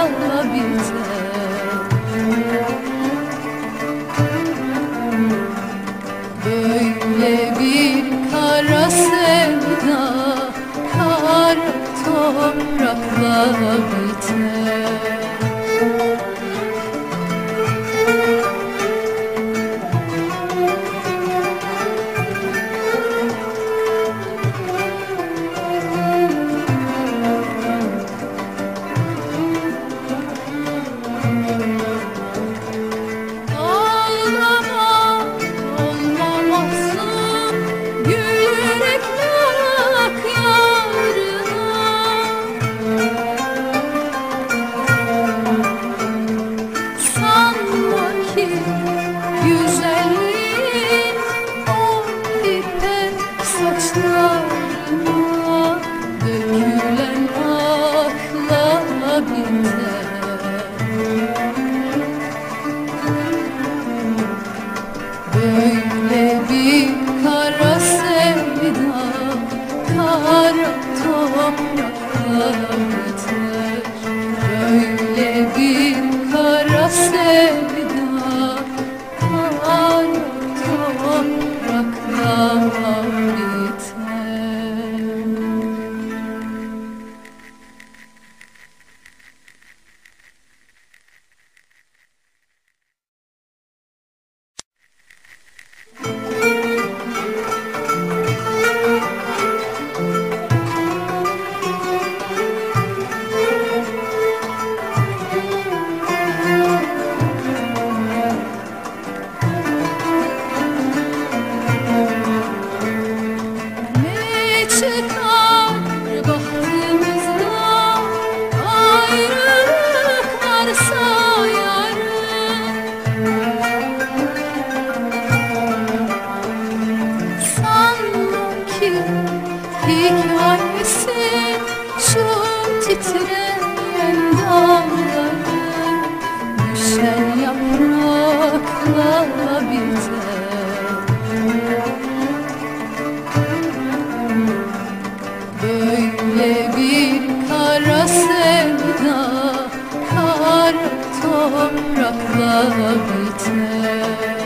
biter. Böyle bir kara sevda kara toprakla biter. Güzelliğin o ipek saçlarına dökülen akla biter. Böyle bir kara sevda kara toprakla biter. Böyle bir kara sevda kara toprakla biter. Ne çıkar bahtımızda ayrılık varsa yarın. Sanma ki hikayesi şu titreyen dağların düşen yaprakla biter. Böyle bir kara sevda kara toprakla biter.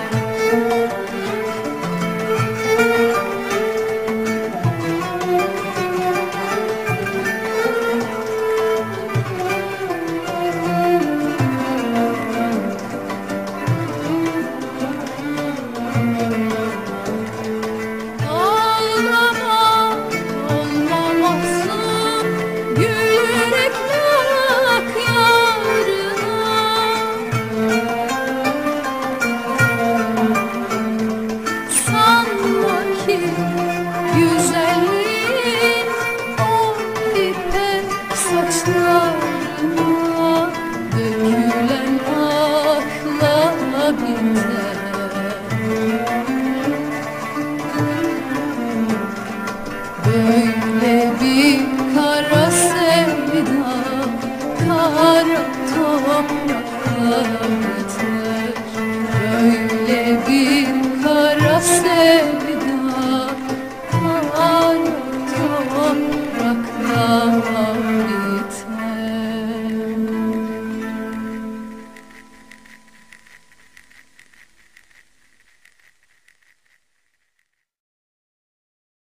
Güzelliğin o ipek saçlarına dökülen akla biter. Böyle